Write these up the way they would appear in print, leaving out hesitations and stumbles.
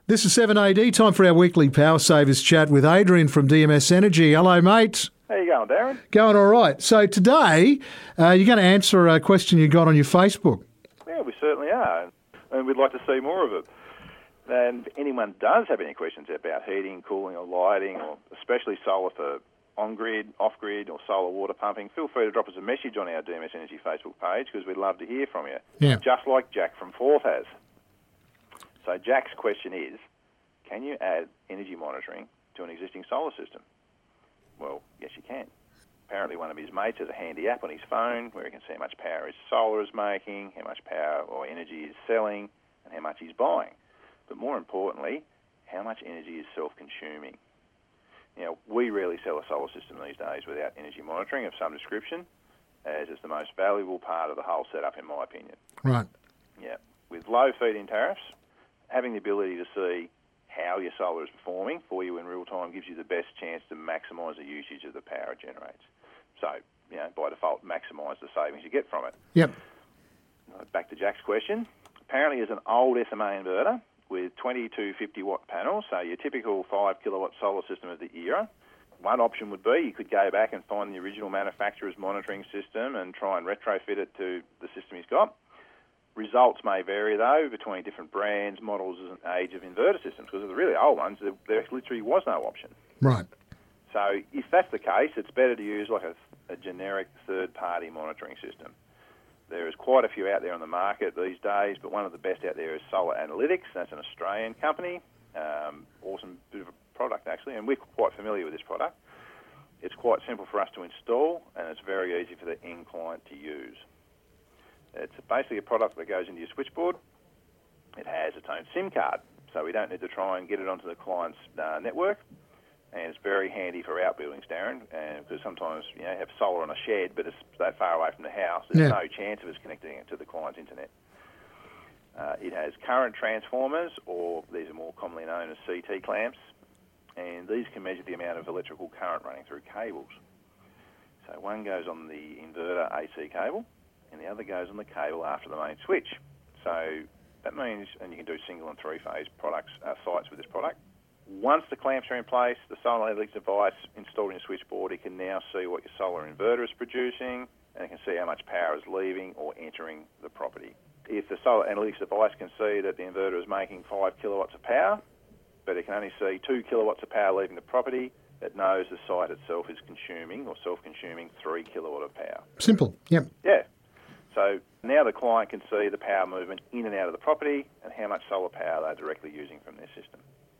This is 7AD, time for our weekly Power Savers chat with Adrian from DMS Energy. Hello, mate. How you going, Darren? Going all right. So today, you're going to answer a question you got on your Facebook. Yeah, we certainly are, and we'd like to see more of it. And if anyone does have any questions about heating, cooling or lighting, or especially solar for on-grid, off-grid or solar water pumping, feel free to drop us a message on our DMS Energy Facebook page because we'd love to hear from you, just like Jack from Forth has. So Jack's question is, can you add energy monitoring to an existing solar system? Well, yes, you can. Apparently one of his mates has a handy app on his phone where he can see how much power his solar is making, how much power or energy he's selling, and how much he's buying. But more importantly, how much energy is self-consuming. Now, we rarely sell a solar system these days without energy monitoring of some description, as it's the most valuable part of the whole setup, in my opinion. Right. Yeah. With low feed-in tariffs, having the ability to see how your solar is performing for you in real time gives you the best chance to maximise the usage of the power it generates. So, by default, maximise the savings you get from it. Yep. Back to Jack's question. Apparently there's an old SMA inverter with 20 to 50 watt panels, so your typical 5 kilowatt solar system of the era. One option would be you could go back and find the original manufacturer's monitoring system and try and retrofit it to the system he's got. Results may vary, though, between different brands, models and age of inverter systems, because of the really old ones, there literally was no option. Right. So if that's the case, it's better to use like a generic third-party monitoring system. There is quite a few out there on the market these days, but one of the best out there is Solar Analytics. That's an Australian company. Awesome bit of a product, actually, and we're quite familiar with this product. It's quite simple for us to install, and it's very easy for the end client to use. It's basically a product that goes into your switchboard. It has its own SIM card, so we don't need to try and get it onto the client's network. And it's very handy for outbuildings, Darren, because sometimes you have solar on a shed, but it's that far away from the house. There's no chance of us connecting it to the client's internet. It has current transformers, or these are more commonly known as CT clamps, and these can measure the amount of electrical current running through cables. So one goes on the inverter AC cable, and the other goes on the cable after the main switch. So that means, and you can do single and three-phase sites with this product. Once the clamps are in place, the Solar Analytics device installed in your switchboard, it can now see what your solar inverter is producing, and it can see how much power is leaving or entering the property. If the Solar Analytics device can see that the inverter is making 5 kilowatts of power, but it can only see 2 kilowatts of power leaving the property, it knows the site itself is consuming or self-consuming 3 kilowatt of power. Simple, yep. Yeah. So now the client can see the power movement in and out of the property and how much solar power they're directly using from their system.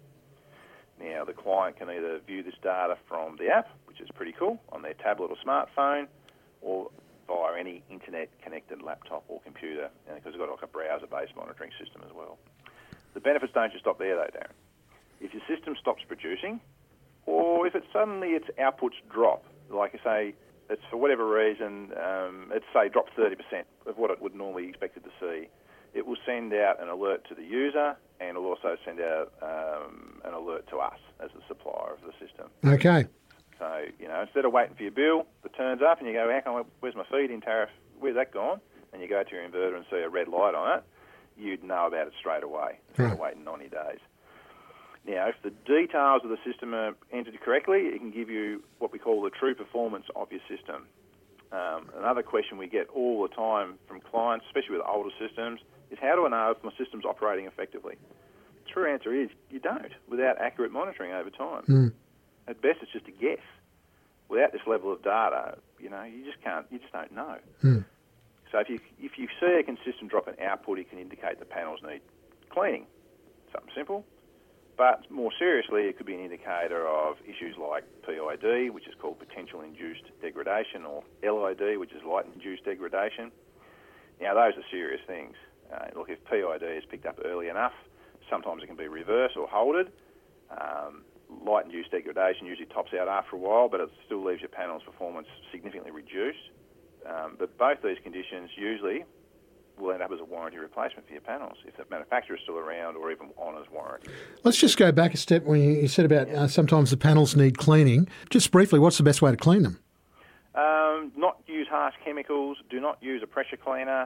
Now, the client can either view this data from the app, which is pretty cool, on their tablet or smartphone, or via any internet-connected laptop or computer, because it's got like a browser-based monitoring system as well. The benefits don't just stop there, though, Darren. If your system stops producing, or if its outputs drop, like I say, it's for whatever reason, it's say dropped 30% of what it would normally expect it to see, it will send out an alert to the user, and it'll also send out an alert to us as the supplier of the system. Okay. So, instead of waiting for your bill that turns up and you go, where's my feed-in tariff? Where's that gone? And you go to your inverter and see a red light on it, you'd know about it straight away instead of waiting 90 days. Now, if the details of the system are entered correctly, it can give you what we call the true performance of your system. Another question we get all the time from clients, especially with older systems, is how do I know if my system's operating effectively? The true answer is you don't, without accurate monitoring over time. At best, it's just a guess. Without this level of data, you just don't know. So if you see a consistent drop in output, it can indicate the panels need cleaning. Something simple. But more seriously, it could be an indicator of issues like PID, which is called potential induced degradation, or LID, which is light induced degradation. Now, those are serious things. Look, if PID is picked up early enough, sometimes it can be reversed or holded. Light-induced degradation usually tops out after a while, but it still leaves your panel's performance significantly reduced. But both these conditions usually will end up as a warranty replacement for your panels if the manufacturer is still around or even honours warranty. Let's just go back a step when you said about sometimes the panels need cleaning. Just briefly, what's the best way to clean them? Not use harsh chemicals. Do not use a pressure cleaner.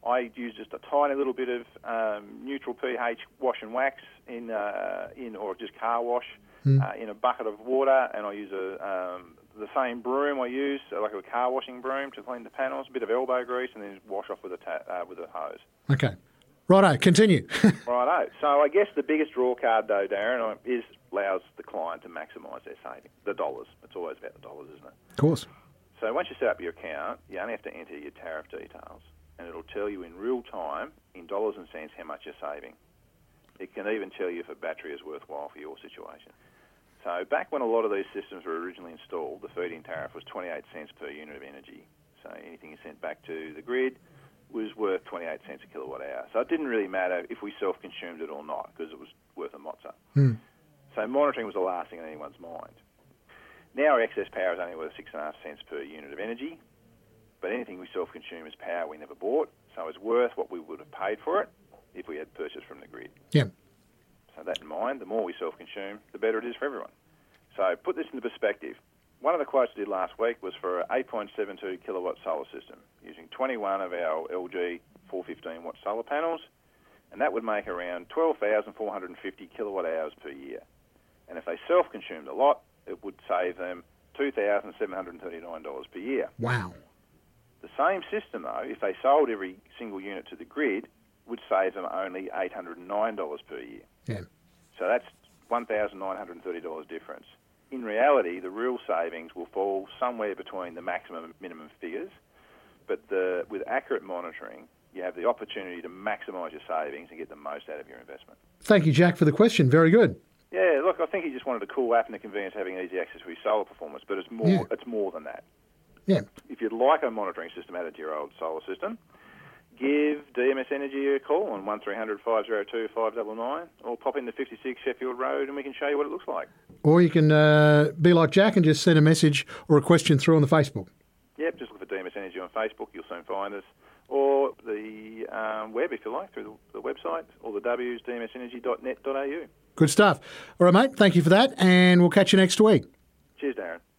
I use just a tiny little bit of neutral pH wash and wax in or just car wash in a bucket of water, and I use the same broom I use, like a car washing broom, to clean the panels, a bit of elbow grease, and then wash off with a hose. Okay. Righto, continue. Righto. So I guess the biggest draw card, though, Darren, allows the client to maximise their saving. The dollars. It's always about the dollars, isn't it? Of course. So once you set up your account, you only have to enter your tariff details, and it'll tell you in real time, in dollars and cents, how much you're saving. It can even tell you if a battery is worthwhile for your situation. So back when a lot of these systems were originally installed, the feed-in tariff was 28 cents per unit of energy. So anything you sent back to the grid was worth 28 cents a kilowatt hour. So it didn't really matter if we self-consumed it or not, because it was worth a mozza. So monitoring was the last thing on anyone's mind. Now our excess power is only worth 6.5 cents per unit of energy, but anything we self-consume is power we never bought, so it's worth what we would have paid for it if we had purchased from the grid. Yeah. So that in mind, the more we self-consume, the better it is for everyone. So put this into perspective. One of the quotes I did last week was for an 8.72 kilowatt solar system using 21 of our LG 415 watt solar panels, and that would make around 12,450 kilowatt hours per year. And if they self-consumed a lot, it would save them $2,739 per year. Wow. The same system, though, if they sold every single unit to the grid, would save them only $809 per year. Yeah. So that's $1,930 difference. In reality, the real savings will fall somewhere between the maximum and minimum figures, but with accurate monitoring, you have the opportunity to maximise your savings and get the most out of your investment. Thank you, Jack, for the question. Very good. Yeah, look, I think he just wanted a cool app and the convenience of having easy access to his solar performance, but it's more than that. Yeah. If you'd like a monitoring system added to your old solar system, give DMS Energy a call on 1300 502 599 or pop into 56 Sheffield Road and we can show you what it looks like. Or you can be like Jack and just send a message or a question through on the Facebook. Yep, just look for DMS Energy on Facebook. You'll soon find us. Or the web, if you like, through the website, or the W's, dmsenergy.net.au. Good stuff. All right, mate, thank you for that, and we'll catch you next week. Cheers, Darren.